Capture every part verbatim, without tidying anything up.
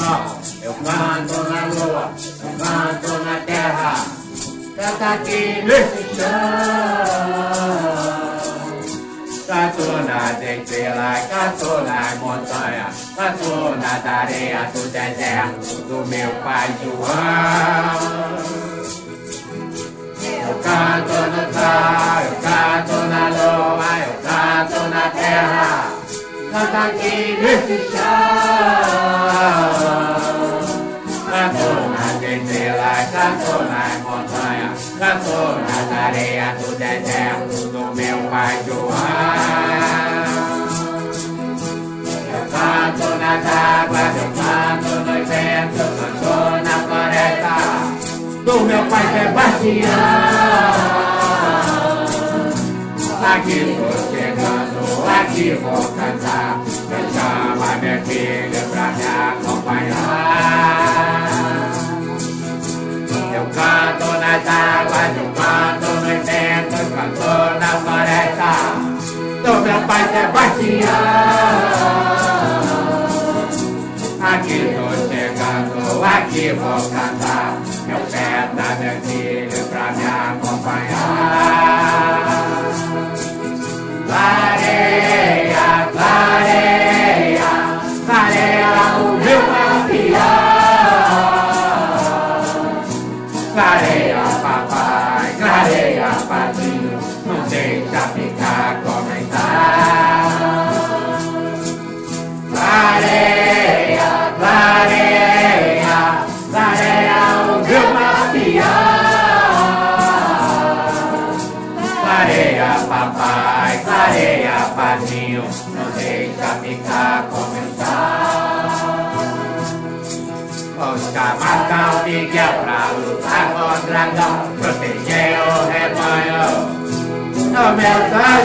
sol, eu canto na lua, eu canto na terra. Canto aqui nesse chão. Canto nas estrelas, canto nas montanhas, canto nas areias do deserto do meu pai João. Eu canto no sol, eu canto na lua, eu canto na terra. Canto aqui nesse chão. Canto nas estrelas, canto nas montanhas, canto nas areias do deserto do meu pai João. Eu canto nas águas, eu canto nos ventos, canto na floresta do meu pai Sebastião. Aqui tô chegando, aqui vou cantar. Eu chamo meu filho pra me acompanhar. Eu canto nas águas, eu canto nos ventos, canto na floresta do meu pai Sebastião. Aqui tô chegando, aqui vou cantar. Eu peço meu filho pra me acompanhar. Clareia, clareia, clareia o meu campeão. Clareia, papai, clareia, padrinho, não deixa ficar comentar. Clareia, clareia, clareia o meu campeão. Clareia, papai, clareia, padrinho, não deixa ficar comentar. Os camarão Miguel pra lutar contra o dragão, proteger o rebanho no meu São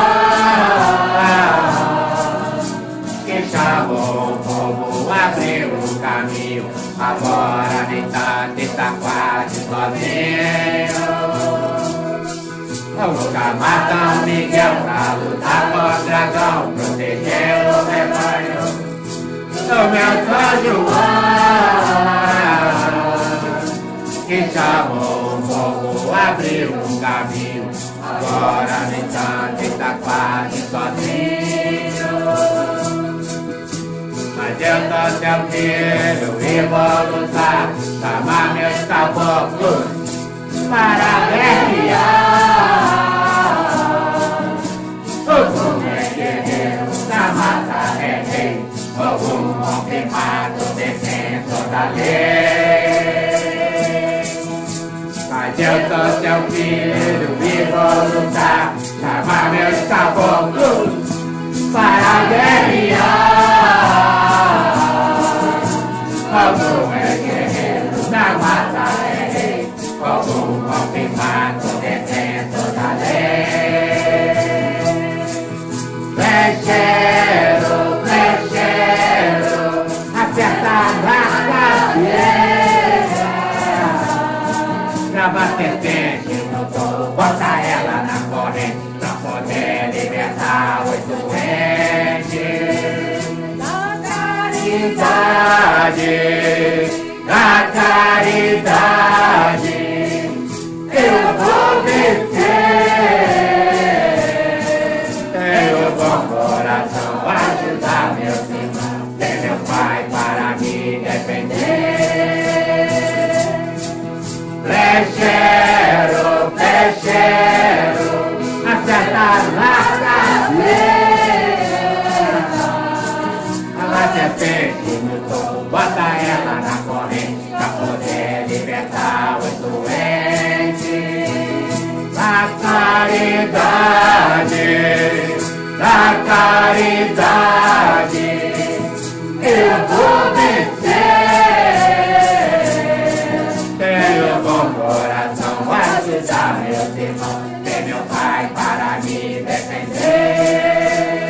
João. Que chamou o povo, abriu o caminho, agora nem tanto está quase sozinho. O camarão Miguel pra lutar contra o dragão, proteger o rebanho do meu São João. Que chamou o povo, abriu um caminho, agora nem tanto está quase sozinho. Mas eu sou seu filho e vou lutar, chamar meus caboclos para guerrear. O povo é guerreiro, na mata é rei, fogo confirmado, defensor da lei. Mas eu sou seu filho e vou lutar, chamar meus caboclos para guerrear. Fogo é guerreiro, na mata é rei, fogo confirmado, defensor da lei. Flecheiro, flecheiro, acerta na cabeça. Grava a serpente no touro, bota ela na corrente, pra poder libertar os doentes. Da caridade, da caridade, eu vou vencer. Tenho bom coração, ajudar meus irmãos, ter meu pai para me defender. Flecheiro, flecheiro, acerta na cabeça. A serpente no topo, bota ela na corrente, pra poder libertar os doentes. Da caridade, da caridade, eu vou vencer. Tenho bom coração, ajudar meus irmãos, ter meu pai para me defender.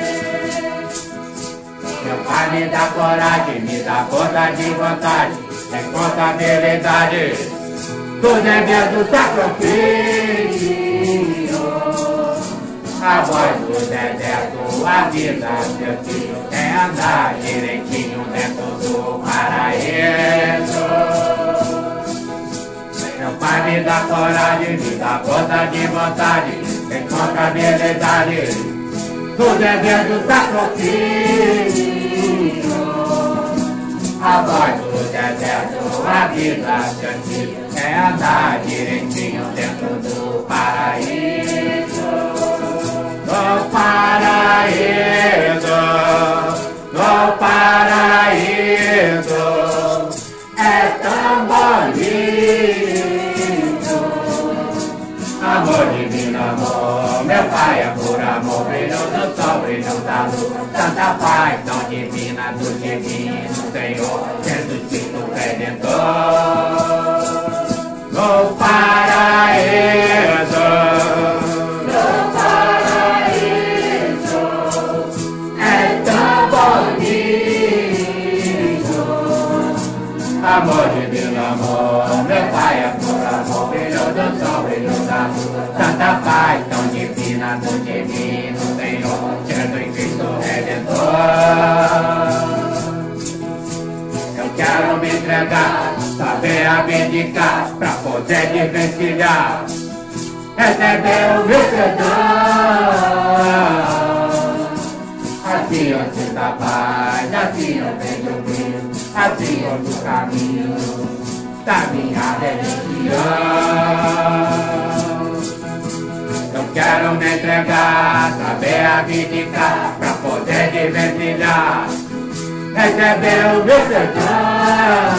Meu pai me dá coragem, me dá força de vontade, responsabilidade, tudo é Deus do sacrifício. A voz do deserto avisa seu filho quer andar direitinho dentro do paraíso. Meu pai me dá coragem, me dá força de vontade, encontra a habilidade do desejo da profissão. A voz do deserto avisa seu filho quer andar direitinho dentro do paraíso. No paraíso, no paraíso, é tão bonito. Amor divino, amor, meu pai é por amor, brilho do sol, brilho da luz, tanta paz tão divina do divino Senhor, Jesus Cristo Redentor. No paraíso, amor divino, amor, meu pai é por amor, brilho do sol, brilho da luz, tanta paz tão divina do divino Senhor, Jesus Cristo Redentor. Eu quero me entregar, saber abdicar, pra poder desvencilhar, receber o meu perdão. Assim eu sinto a paz, assim eu vejo o brilho, assim eu no caminho da minha religião. Eu quero me entregar, saber abdicar, pra poder desvencilhar, receber o meu perdão.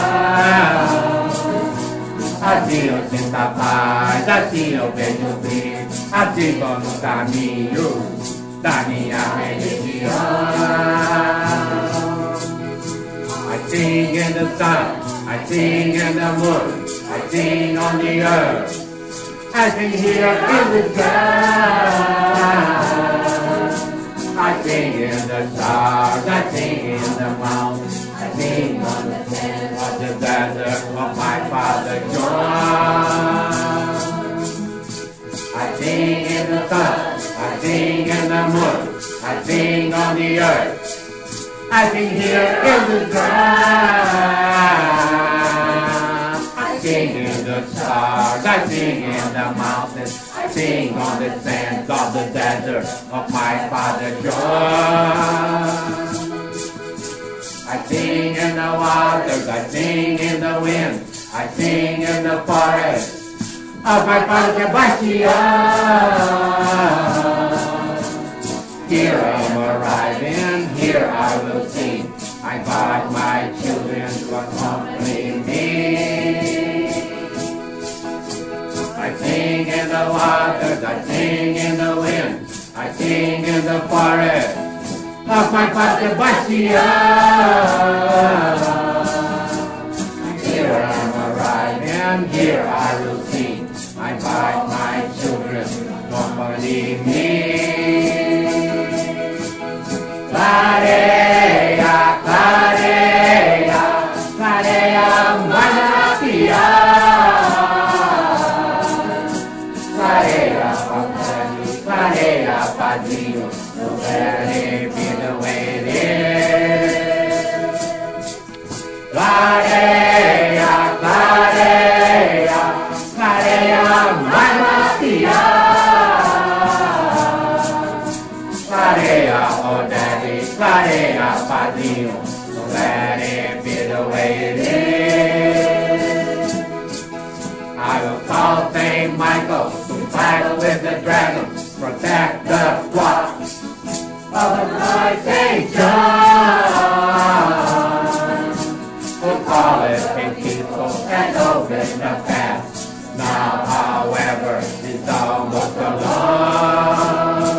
Assim eu sinto a paz, assim eu vejo o brilho, assim vou no caminho da minha religião. I sing in the sun, I sing in the moon, I sing on the earth, I sing here in the sky. I sing in the stars, I sing in the mountains, I sing on the sands of the desert of my Father John. I sing in the sun, I sing in the moon, I sing on the earth, I sing here in the sky. I sing in the stars, I sing in the mountains, I sing on the sands of the desert of my Father John. I sing in the waters, I sing in the wind, I sing in the forest of my Father Sebastian. Here I am arriving, here I will sing, I invite my children to accompany me. I sing in the waters, I sing in the wind, I sing in the forest of my Father Sebastian. Here I am arriving, here I will sing, I invite my children to accompany me. Clareia, clareia, clareia, Malaquia. Clareia, papai, clareia, padrinho, no very be the way it is. Clareia, clareia, clareia, Malaquia. Clareia, oh daddy, clareia, padrinho, so let it be the way it is. I will call Saint Michael to battle with the dragon, protect the flock of the Lord Saint John. We'll call it Saint People and open the path. Now, however, it's almost alone.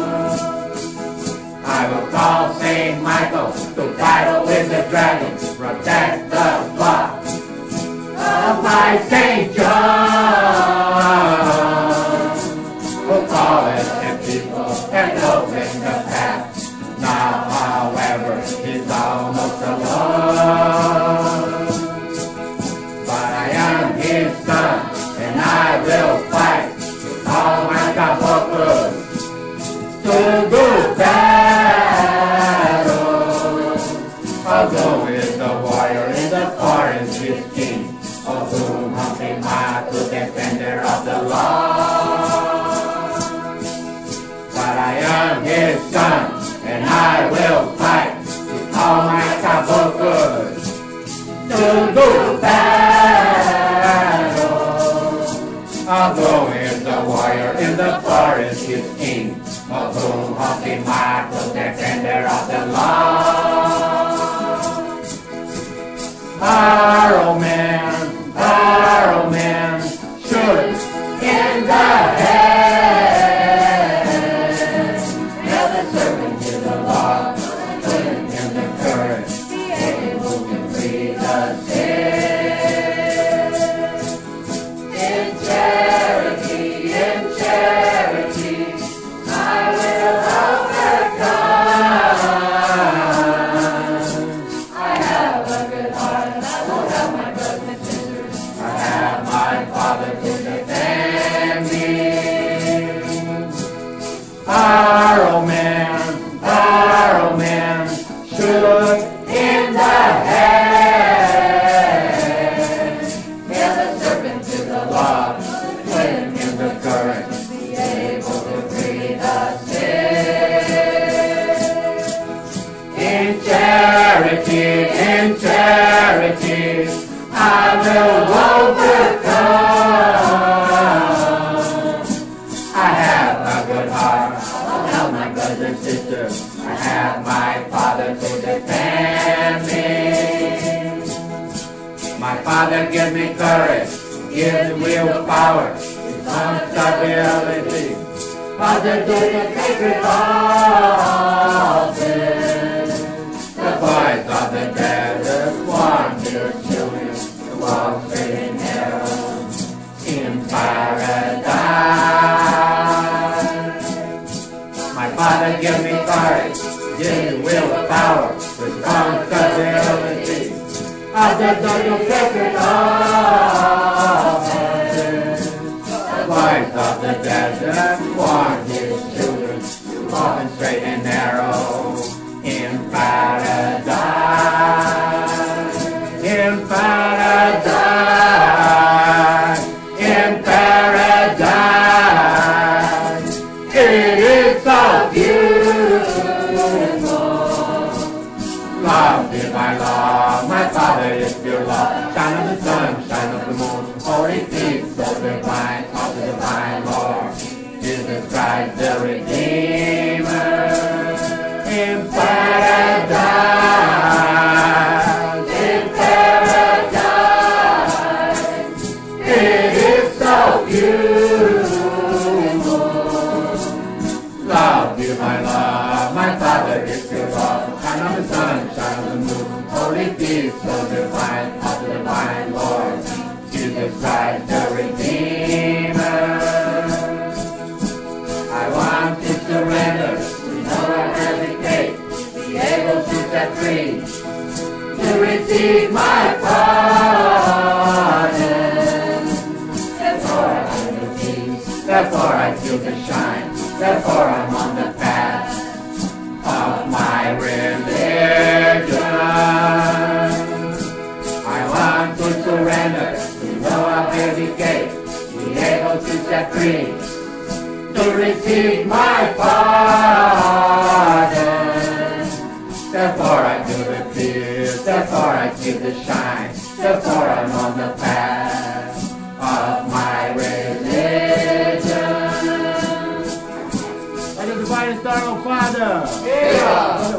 I will call Saint Michael to battle with the dragon, protect the flock of my Saint John. We'll call it and people and open the path. Now, however, he's almost alone. But I am his son, and I will fight with all my caboclos to I am his son, and I will fight with all my caboclos to do battle. Although he's a warrior in the forest, he's king. Although Hockey Mark, the defender of the law. Barrow man, barrow man, shoot in the head. Nail the serpent to the log, put him in the current, able to free the sick. In charity, in charity, I will overcome. I have a good heart, and I won't have my brothers and sisters. I have my Father to defend me. Barrow man, barrow man, shoot in the head. Nail the serpent to the log, put him in the current, be able to free the sick. In charity, in charity, I will overcome. I have a good heart, I'll help my brothers and sisters. I have my Father to defend me. My Father gives me courage, gives me willpower, responsibility. Father to the sacred altar. The boys of the desert want their children to walk straight and narrow in paradise. My Father gives me courage, gives me willpower, responsibility. Father to the sacred altar. The boys of the desert want his children to walk straight and narrow in paradise, in paradise, in paradise. It is so beautiful. Love is my law, my Father is pure love. Shine of the sun, shine of the moon, holy peace, so divine, of the divine Lord. Jesus Christ the Redeemer. In paradise, in paradise, it is so beautiful. Love you, my love, my Father is pure love. Shine of the sun, shine of the moon, holy peace, so divine, of the divine Lord. Jesus Christ the Redeemer. I want to surrender. Be able to set free, to receive my pardon. Therefore I feel the peace, therefore I feel the shine, therefore I'm on the path of my religion. I want to surrender, to know I'll be gate, be able to set free, to receive my pardon. Therefore I feel the fear, therefore I feel the shine, therefore I'm on the path of my religion. Let the divine eternal Father, yeah. Let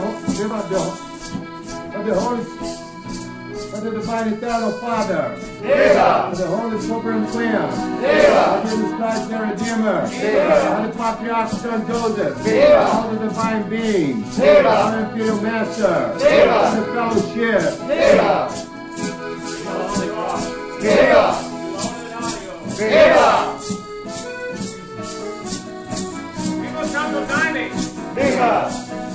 the Holy, let the divine eternal Father, yeah. Let the Holy Supreme Queen, yeah. Jesus Christ the Redeemer, yeah. Let the Patriarch Son Joseph, yeah. All the divine beings, yeah. All the Imperial Master, yeah. All the fellowship, yeah. Yeah. Yeah. Viva Santo Daime! Viva!